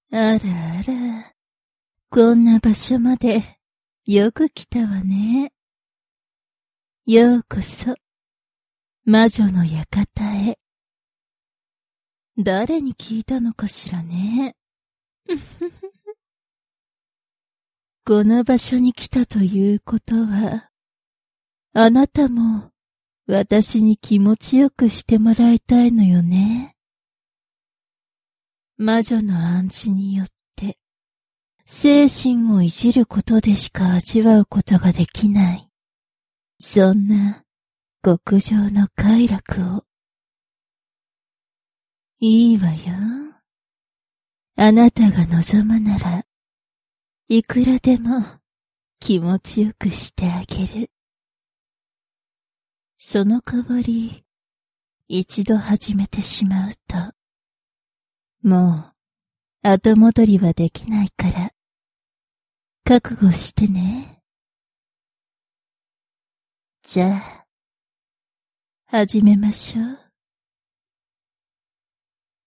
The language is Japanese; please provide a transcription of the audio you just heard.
あらあら、こんな場所までよく来たわね。ようこそ、魔女の館へ。誰に聞いたのかしらね。この場所に来たということは、あなたも私に気持ちよくしてもらいたいのよね。魔女の暗示によって、精神をいじることでしか味わうことができない。そんな極上の快楽を。いいわよ。あなたが望むなら、いくらでも気持ちよくしてあげる。その代わり、一度始めてしまうと、もう後戻りはできないから、覚悟してね。じゃあ、始めましょう。